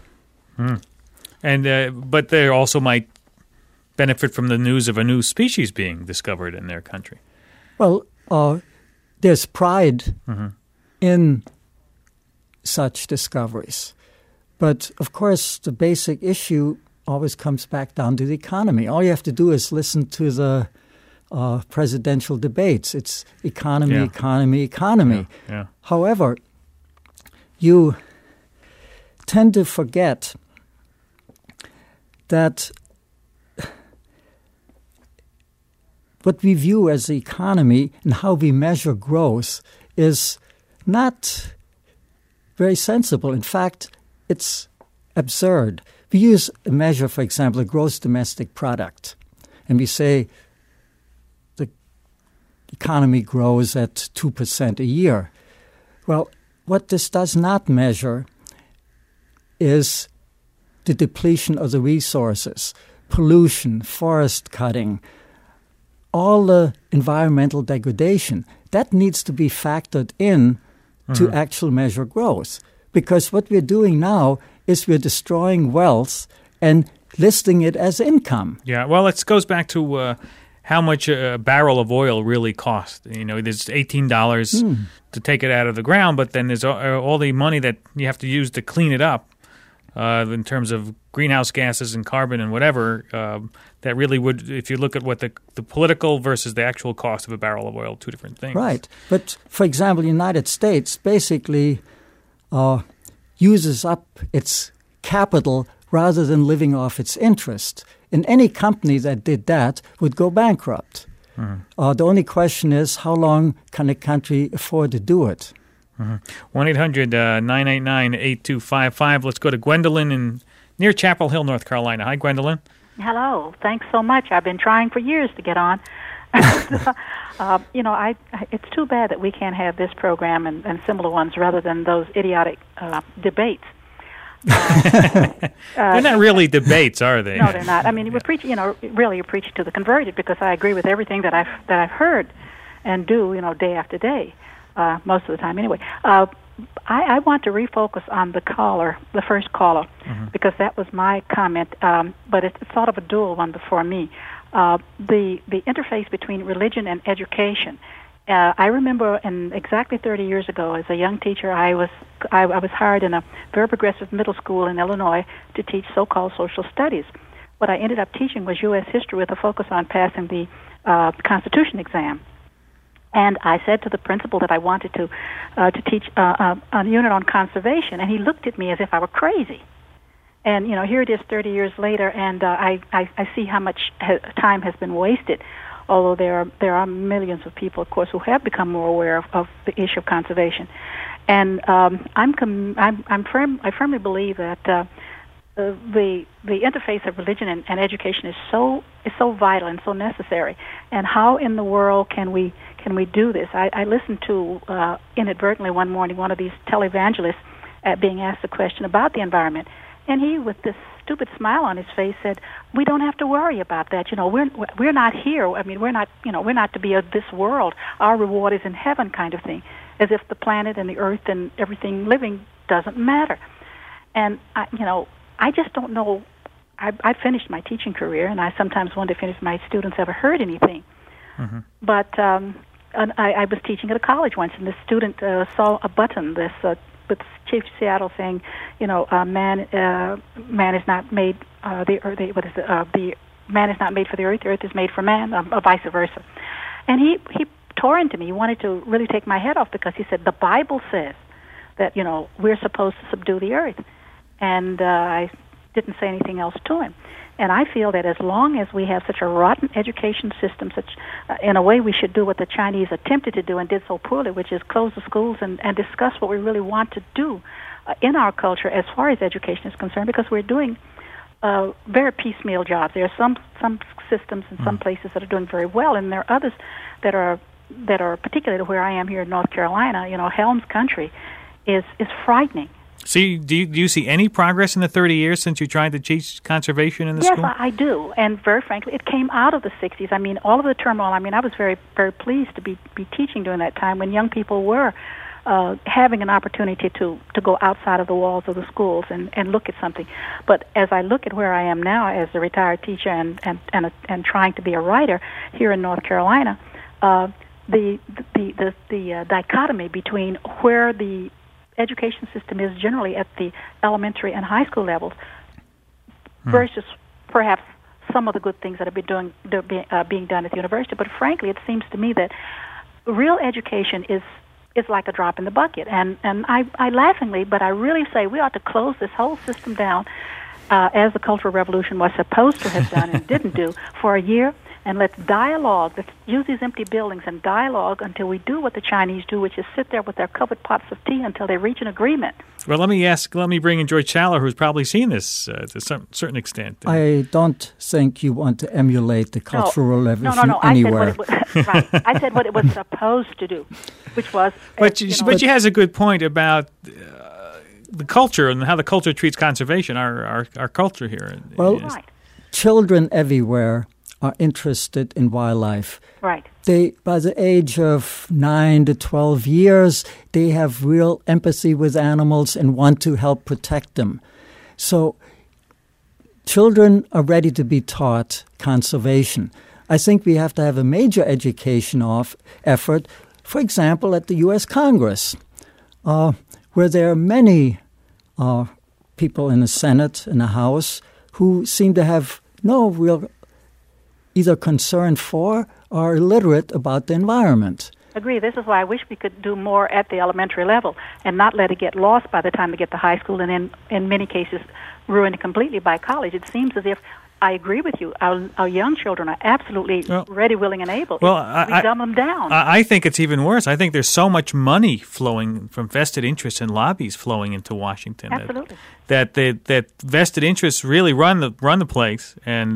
Speaker 1: And but they also might benefit from the news of a new species being discovered in their country.
Speaker 6: Well, there's pride in such discoveries. But, of course, the basic issue always comes back down to the economy. All you have to do is listen to the presidential debates. It's economy, economy.
Speaker 1: Yeah.
Speaker 6: However, you tend to forget that what we view as the economy and how we measure growth is not very sensible. In fact, it's absurd. We use a measure, for example, a gross domestic product, and we say the economy grows at 2% a year. Well, what this does not measure is the depletion of the resources, pollution, forest cutting, all the environmental degradation. That needs to be factored in to actual measure growth. Because what we're doing now is we're destroying wealth and listing it as income.
Speaker 1: Yeah, well, it goes back to how much a barrel of oil really costs. You know, there's $18 to take it out of the ground, but then there's all the money that you have to use to clean it up in terms of greenhouse gases and carbon and whatever. That really would, if you look at what the political versus the actual cost of a barrel of oil, two different things.
Speaker 6: Right. But, for example, the United States basically uses up its capital rather than living off its interest. And any company that did that would go bankrupt. The only question is, how long can a country afford to do it?
Speaker 1: 1-800-989-8255. Let's go to Gwendolyn near Chapel Hill, North Carolina. Hi, Gwendolyn.
Speaker 10: Hello. Thanks so much. I've been trying for years to get on. It's too bad that we can't have this program and similar ones rather than those idiotic debates.
Speaker 1: They're not really debates, are they?
Speaker 10: No, they're not. I mean, we're preaching. Really, you're preaching to the converted, because I agree with everything that I've heard and do. Day after day, most of the time. Anyway, I want to refocus on the first caller, because that was my comment. But it's sort of a dual one before me. The interface between religion and education. I remember exactly 30 years ago, as a young teacher, I was hired in a very progressive middle school in Illinois to teach so-called social studies. What I ended up teaching was U.S. history with a focus on passing the Constitution exam. And I said to the principal that I wanted to teach a unit on conservation, and he looked at me as if I were crazy. And here it is 30 years later, and I see how much time has been wasted. Although there are millions of people, of course, who have become more aware of the issue of conservation, and I firmly believe that the interface of religion and education is so vital and so necessary. And how in the world can we do this? I listened to inadvertently one morning one of these televangelists being asked a question about the environment, and he, with this stupid smile on his face, said, "We don't have to worry about that. We're not here. I mean, we're not to be of this world. Our reward is in heaven," kind of thing, as if the planet and the earth and everything living doesn't matter. And I just don't know. I finished my teaching career, and I sometimes wonder if my students ever heard anything. Mm-hmm. But I was teaching at a college once, and the student saw a button, with Chief Seattle saying, man is not made the man is not made for the earth is made for man, or vice versa. And he tore into me. He wanted to really take my head off, because he said the Bible says that we're supposed to subdue the earth, and I didn't say anything else to him. And I feel that as long as we have such a rotten education system, in a way we should do what the Chinese attempted to do and did so poorly, which is close the schools and discuss what we really want to do in our culture as far as education is concerned, because we're doing very piecemeal jobs. There are some systems in some places that are doing very well, and there are others that are particularly where I am here in North Carolina. Helms Country is frightening.
Speaker 1: See, do you see any progress in the 30 years since you tried to teach conservation in the school?
Speaker 10: Yes, I do. And very frankly, it came out of the 60s. I mean, all of the turmoil. I mean, I was very, very pleased to be teaching during that time when young people were having an opportunity to go outside of the walls of the schools and look at something. But as I look at where I am now as a retired teacher and trying to be a writer here in North Carolina, the dichotomy between where the education system is generally at the elementary and high school levels versus perhaps some of the good things that have been being done at the university. But frankly, it seems to me that real education is like a drop in the bucket. And I laughingly, but I really say we ought to close this whole system down as the Cultural Revolution was supposed to have done and didn't do for a year. And let's dialogue. Let's use these empty buildings and dialogue until we do what the Chinese do, which is sit there with their covered pots of tea until they reach an agreement.
Speaker 1: Well, let me bring in George Schaller, who's probably seen this to some certain extent.
Speaker 6: I don't think you want to emulate the Cultural Revolution anywhere.
Speaker 10: I said what it was supposed to do, which was...
Speaker 1: But she has a good point about the culture and how the culture treats conservation, our culture here.
Speaker 6: Well, children everywhere are interested in wildlife.
Speaker 10: Right.
Speaker 6: They, by the age of 9 to 12 years, they have real empathy with animals and want to help protect them. So children are ready to be taught conservation. I think we have to have a major education effort, for example, at the U.S. Congress, where there are many people in the Senate and the House who seem to have no real either concern for or illiterate about the environment.
Speaker 10: Agree. This is why I wish we could do more at the elementary level and not let it get lost by the time they get to high school and then, in many cases, ruined completely by college. It seems as if, I agree with you, our young children are absolutely ready, willing, and able.
Speaker 1: Well,
Speaker 10: we dumb them down.
Speaker 1: I think it's even worse. I think there's so much money flowing from vested interests and lobbies flowing into Washington.
Speaker 10: Absolutely.
Speaker 1: That vested interests really run the place,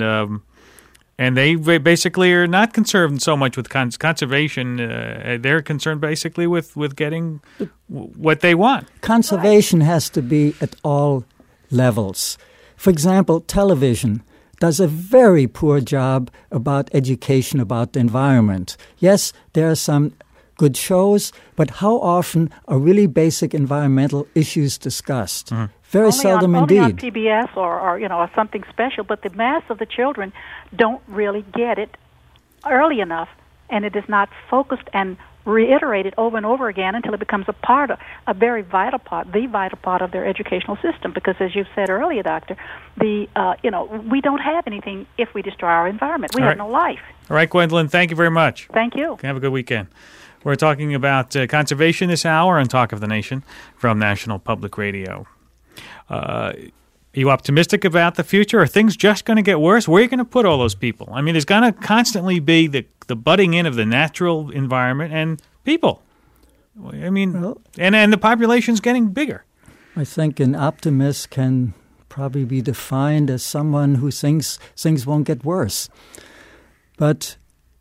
Speaker 1: and they basically are not concerned so much with conservation. They're concerned basically with getting what they want.
Speaker 6: Conservation has to be at all levels. For example, television does a very poor job about education about the environment. Yes, there are some good shows, but how often are really basic environmental issues discussed? Mm-hmm. Very seldom indeed.
Speaker 10: Only on PBS or something special, but the mass of the children don't really get it early enough, and it is not focused and reiterated over and over again until it becomes a very vital part, the vital part of their educational system. Because, as you said earlier, Doctor, we don't have anything if we destroy our environment. We have no life.
Speaker 1: All right, Gwendolyn, thank you very much.
Speaker 10: Thank you.
Speaker 1: Have a good weekend. We're talking about conservation this hour on Talk of the Nation from National Public Radio. Are you optimistic about the future? Are things just going to get worse? Where are you going to put all those people? I mean, there's going to constantly be the butting in of the natural environment and people. I mean, and the population's getting bigger.
Speaker 6: I think an optimist can probably be defined as someone who thinks things won't get worse. But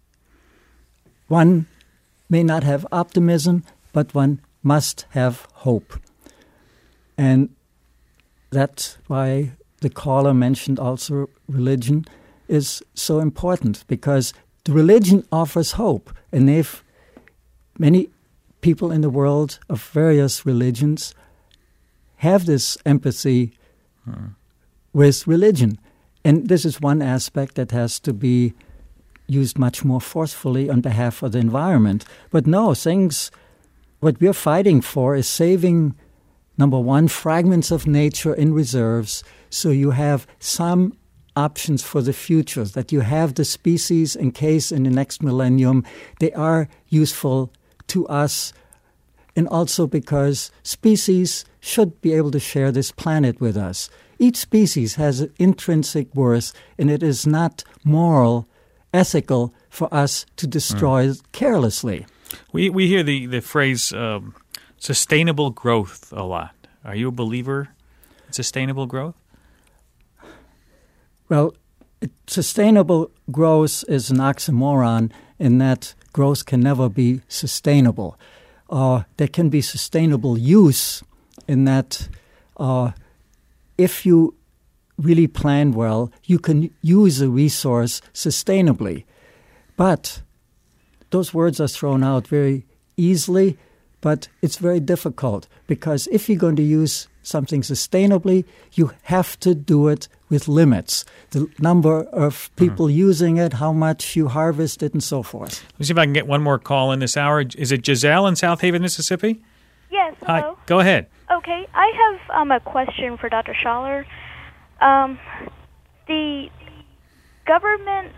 Speaker 6: one may not have optimism, but one must have hope. And that's why the caller mentioned also religion is so important, because the religion offers hope. And if many people in the world of various religions have this empathy with religion. And this is one aspect that has to be used much more forcefully on behalf of the environment. But no, what we're fighting for is saving, number one, fragments of nature in reserves, so you have some options for the future, that you have the species in case in the next millennium they are useful to us, and also because species should be able to share this planet with us. Each species has an intrinsic worth, and it is not moral, ethical for us to destroy it carelessly.
Speaker 1: We hear the phrase sustainable growth a lot. Are you a believer in sustainable growth?
Speaker 6: Well, sustainable growth is an oxymoron in that growth can never be sustainable. There can be sustainable use in that if you really plan well, you can use a resource sustainably. But those words are thrown out very easily, but it's very difficult, because if you're going to use something sustainably, you have to do it with limits. The number of people using it, how much you harvest it, and so forth.
Speaker 1: Let me see if I can get one more call in this hour. Is it Giselle in South Haven, Mississippi?
Speaker 11: Yes, hello.
Speaker 1: Hi, go ahead.
Speaker 11: Okay, I have a question for Dr. Schaller. The government,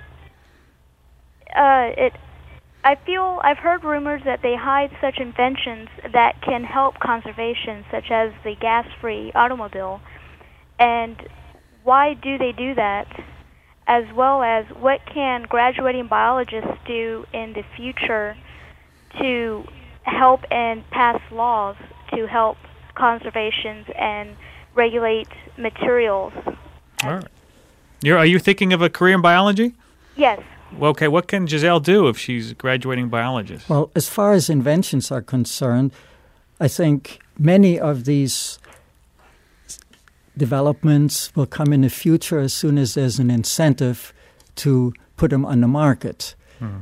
Speaker 11: I've heard rumors that they hide such inventions that can help conservation, such as the gas-free automobile. And why do they do that? As well as what can graduating biologists do in the future to help and pass laws to help conservation and regulate materials?
Speaker 1: All right. Are you thinking of a career in biology?
Speaker 11: Yes.
Speaker 1: Well, okay, what can Giselle do if she's a graduating biologist?
Speaker 6: Well, as far as inventions are concerned, I think many of these developments will come in the future as soon as there's an incentive to put them on the market.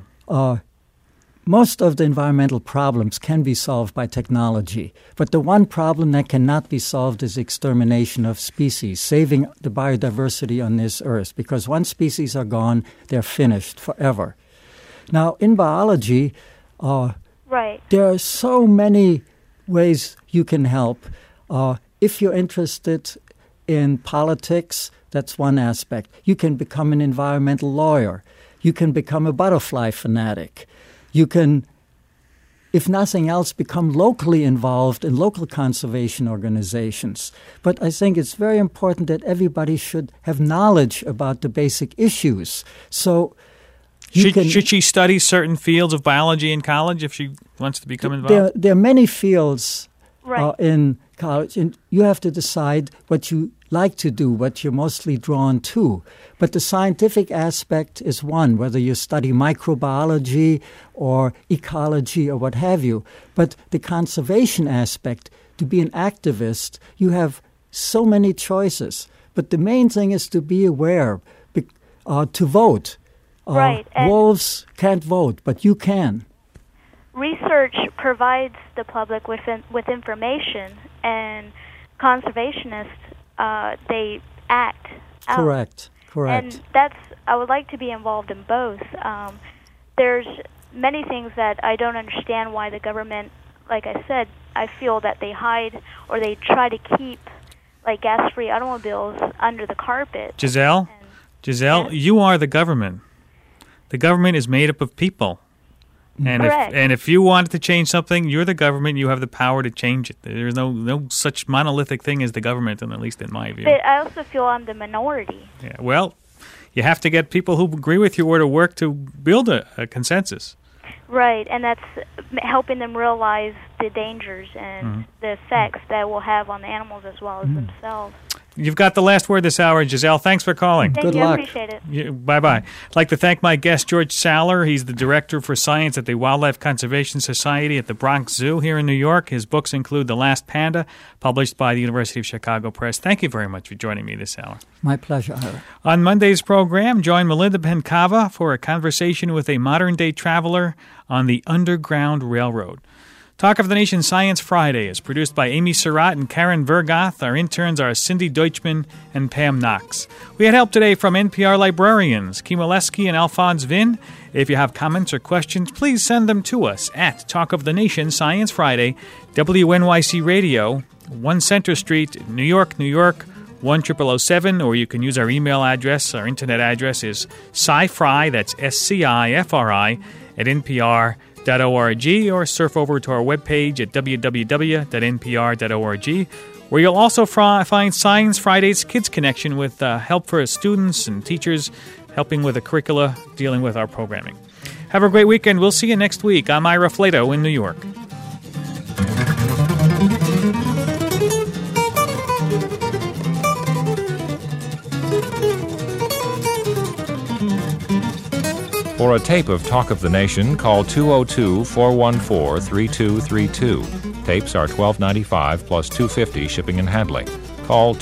Speaker 6: Most of the environmental problems can be solved by technology, but the one problem that cannot be solved is extermination of species, saving the biodiversity on this earth, because once species are gone, they're finished forever. Now, in biology, there are so many ways you can help. If you're interested in politics, that's one aspect. You can become an environmental lawyer. You can become a butterfly fanatic. You can, if nothing else, become locally involved in local conservation organizations. But I think it's very important that everybody should have knowledge about the basic issues. So
Speaker 1: should she study certain fields of biology in college if she wants to become involved?
Speaker 6: There are many fields in college, and you have to decide what you like to do, what you're mostly drawn to. But the scientific aspect is one, whether you study microbiology or ecology or what have you. But the conservation aspect, to be an activist, you have so many choices. But the main thing is to be aware, to vote.
Speaker 11: Right.
Speaker 6: Wolves can't vote, but you can.
Speaker 11: Research provides the public with information, and conservationists, they act out.
Speaker 6: Correct.
Speaker 11: And I would like to be involved in both. There's many things that I don't understand why the government, like I said, I feel that they hide or they try to keep like gas-free automobiles under the carpet.
Speaker 1: Giselle, you are the government. The government is made up of people. And if you wanted to change something, you're the government. You have the power to change it. There's no such monolithic thing as the government, at least in my view.
Speaker 11: But I also feel I'm the minority.
Speaker 1: Yeah, well, you have to get people who agree with you or to work to build a consensus.
Speaker 11: Right, and that's helping them realize the dangers and the effects that will have on the animals as well as themselves.
Speaker 1: You've got the last word this hour, Giselle. Thanks for calling.
Speaker 11: Thank
Speaker 6: Good
Speaker 11: you.
Speaker 6: luck.
Speaker 11: I appreciate it.
Speaker 1: Bye-bye. I'd like to thank my guest, George Schaller. He's the Director for Science at the Wildlife Conservation Society at the Bronx Zoo here in New York. His books include The Last Panda, published by the University of Chicago Press. Thank you very much for joining me this hour.
Speaker 6: My pleasure, Ira.
Speaker 1: On Monday's program, join Melinda Pencava for a conversation with a modern-day traveler on the Underground Railroad. Talk of the Nation Science Friday is produced by Amy Surratt and Karen Vergoth. Our interns are Cindy Deutschman and Pam Knox. We had help today from NPR librarians Kim Oleski and Alphonse Vin. If you have comments or questions, please send them to us at Talk of the Nation Science Friday, WNYC Radio, 1 Center Street, New York, New York, 10007, or you can use our email address. Our internet address is scifri, that's SCIFRI, at NPR.org, or surf over to our webpage at www.npr.org, where you'll also find Science Friday's Kids Connection with help for students and teachers helping with the curricula dealing with our programming. Have a great weekend. We'll see you next week. I'm Ira Flato in New York.
Speaker 12: For a tape of Talk of the Nation, call 202-414-3232. Tapes are $12.95 plus $2.50 shipping and handling. Call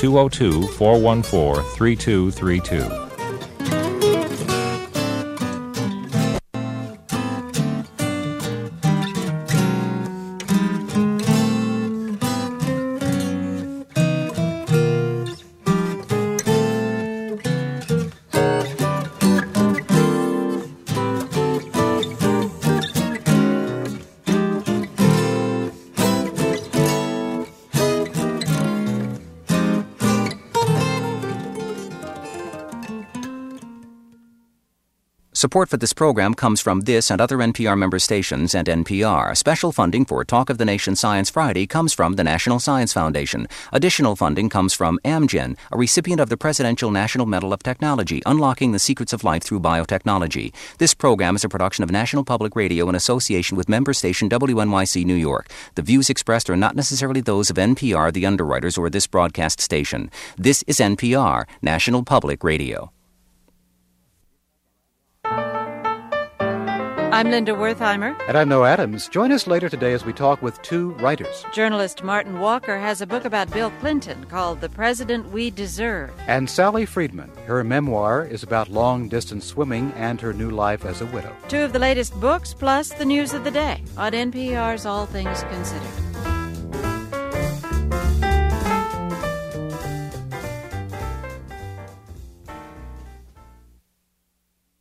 Speaker 12: 202-414-3232.
Speaker 8: Support for this program comes from this and other NPR member stations and NPR. Special funding for Talk of the Nation Science Friday comes from the National Science Foundation. Additional funding comes from Amgen, a recipient of the Presidential National Medal of Technology, Unlocking the Secrets of Life Through Biotechnology. This program is a production of National Public Radio in association with member station WNYC New York. The views expressed are not necessarily those of NPR, the underwriters, or this broadcast station. This is NPR, National Public Radio.
Speaker 13: I'm Linda Wertheimer.
Speaker 14: And I'm Noah Adams. Join us later today as we talk with two writers.
Speaker 13: Journalist Martin Walker has a book about Bill Clinton called The President We Deserve.
Speaker 14: And Sally Friedman. Her memoir is about long-distance swimming and her new life as a widow.
Speaker 13: Two of the latest books, plus the news of the day on NPR's All Things Considered.